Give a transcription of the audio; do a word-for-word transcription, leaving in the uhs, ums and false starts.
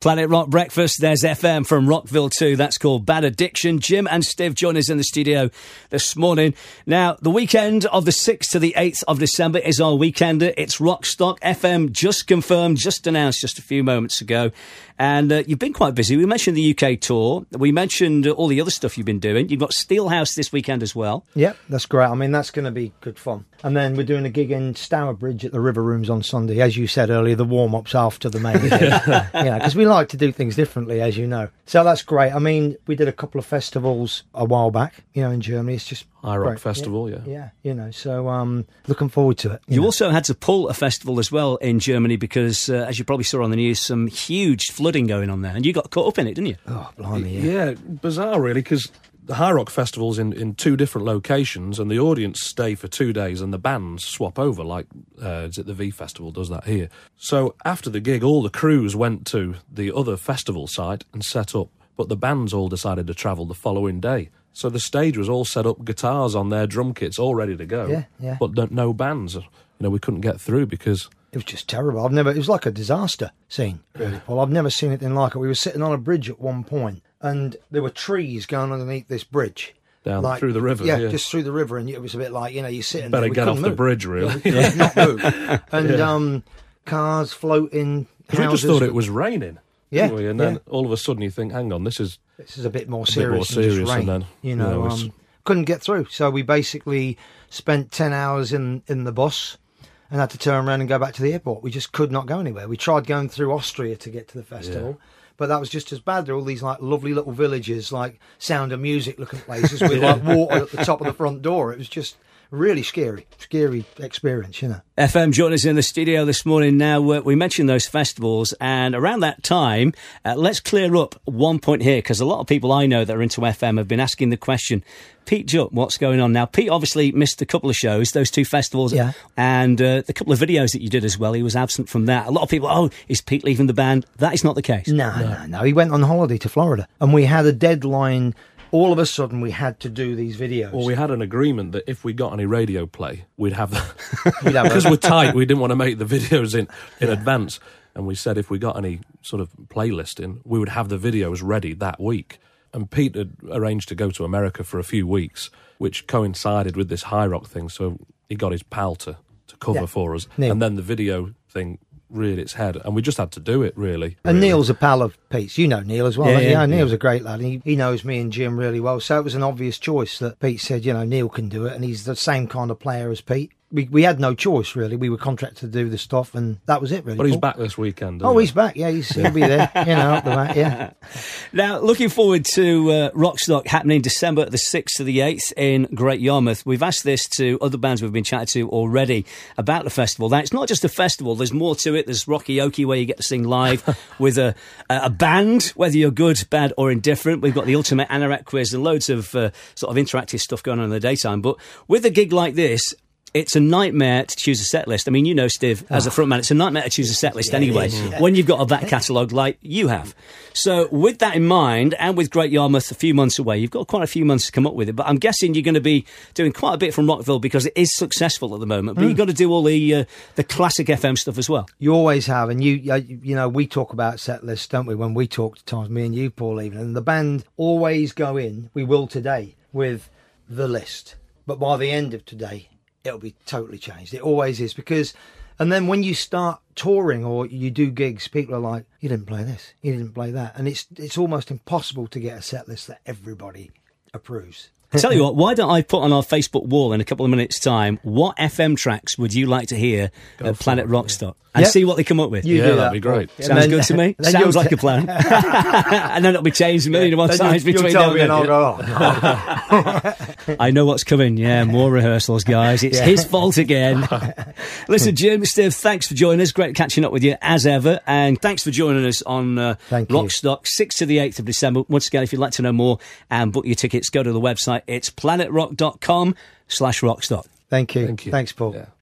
Planet Rock Breakfast, there's F M from Rockville too. That's called Bad Addiction. Jim and Steve join us in the studio this morning. Now, the weekend of the sixth to the eighth of December is our weekender. It's Rockstock. F M just confirmed, just announced just a few moments ago. And uh, you've been quite busy. We mentioned the U K tour. We mentioned uh, all the other stuff you've been doing. You've got Steelhouse this weekend as well. Yep, that's great. I mean, that's going to be good fun. And then we're doing a gig in Stourbridge at the River Rooms on Sunday. As you said earlier, the warm-ups after the main gig. Yeah, because we like to do things differently, as you know. So that's great. I mean, we did a couple of festivals a while back, you know, in Germany. It's just High Rock great. Festival, yeah. yeah. Yeah, you know, so um, looking forward to it. You, you know. also had to pull a festival as well in Germany because, uh, as you probably saw on the news, some huge flooding going on there. And you got caught up in it, didn't you? Oh, blimey, yeah. Yeah, bizarre, really, because the High Rock Festival's in, in two different locations and the audience stay for two days and the bands swap over, like, uh, is it the V Festival does that here. So after the gig, all the crews went to the other festival site and set up, but the bands all decided to travel the following day. So the stage was all set up, guitars on there, drum kits all ready to go. Yeah, yeah. But no, no bands. You know, we couldn't get through because... It was just terrible. I've never. It was like a disaster scene, really, Paul. I've never seen anything like it. We were sitting on a bridge at one point, and there were trees going underneath this bridge. Down like, through the river. Yeah, yeah, just through the river, and it was a bit like, you know, you're sitting Better there. We get off move. the bridge, really. Yeah, we could not move. And yeah. um, cars floating. We just thought it was raining. Yeah, we? And then yeah. all of a sudden you think, hang on, this is this is a bit more a serious. bit more serious, than just rain, and then you know, you know, um, couldn't get through. So we basically spent ten hours in in the bus. And had to turn around and go back to the airport. We just could not go anywhere. We tried going through Austria to get to the festival, yeah. but that was just as bad. There are all these like lovely little villages, like Sound of Music looking places with like water at the top of the front door. It was just really scary, scary experience, you know. F M joined us in the studio this morning. Now, uh, we mentioned those festivals, and around that time, uh, let's clear up one point here, because a lot of people I know that are into F M have been asking the question, Pete Jupp, what's going on now? Pete obviously missed a couple of shows, those two festivals, yeah. and uh, the couple of videos that you did as well. He was absent from that. A lot of people, oh, is Pete leaving the band? That is not the case. No, no, no. no. He went on holiday to Florida, and we had a deadline. All of a sudden, we had to do these videos. Well, we had an agreement that if we got any radio play, we'd have that. Because we're tight, we didn't want to make the videos in, in yeah. advance. And we said if we got any sort of playlist in, we would have the videos ready that week. And Pete had arranged to go to America for a few weeks, which coincided with this High Rock thing. So he got his pal to, to cover yeah. for us. Neil. And then the video thing reared its head, and we just had to do it, really. And really. Neil's a pal of Pete's. You know Neil as well. Yeah, Yeah, yeah, Neil's yeah. a great lad. He, he knows me and Jim really well. So it was an obvious choice that Pete said, you know, Neil can do it, and he's the same kind of player as Pete. We we had no choice, really. We were contracted to do the stuff, and that was it, really. But he's Paul. back this weekend. Oh, he? he's back. Yeah, he's, he'll be there. You know, up the back, yeah. Now, looking forward to uh, Rockstock happening December the sixth to the eighth in Great Yarmouth. We've asked this to other bands we've been chatting to already about the festival. Now, it's not just a festival. There's more to it. There's Rocky Okie, where you get to sing live with a, a band, whether you're good, bad or indifferent. We've got the Ultimate Anorak quiz and loads of uh, sort of interactive stuff going on in the daytime. But with a gig like this, it's a nightmare to choose a set list. I mean, you know, Steve, as a frontman, it's a nightmare to choose a set list yeah, anyway, is, yeah. when you've got a back catalogue like you have. So with that in mind, and with Great Yarmouth a few months away, you've got quite a few months to come up with it. But I'm guessing you're going to be doing quite a bit from Rockville because it is successful at the moment. But mm. you've got to do all the uh, the classic F M stuff as well. You always have. And, you uh, you know, we talk about set lists, don't we, when we talk to times, me and you, Paul, even. And the band always go in, we will today, with the list. But by the end of today, it'll be totally changed. It always is, because, and then when you start touring or you do gigs, people are like, you didn't play this, you didn't play that. And it's it's almost impossible to get a set list that everybody approves. I tell you what, why don't I put on our Facebook wall in a couple of minutes' time, what F M tracks would you like to hear Go at Planet it, Rockstock? Yeah. And Yep. see what they come up with. You yeah, do that'd that, be great. Paul. Sounds then, good to me. then Sounds you'll like t- a plan. And then it'll be changed a million and one then times you, between you'll tell now me and and then. I'll go, oh, I know what's coming. Yeah, more rehearsals, guys. It's Yeah. his fault again. Listen, Jim, Steve, thanks for joining us. Great catching up with you, as ever. And thanks for joining us on uh, Thank you. Rockstock, sixth to the eighth of December. Once again, if you'd like to know more and book your tickets, go to the website. It's planetrock dot com slash rockstock. Thank you. Thank you. Thanks, Paul. Yeah.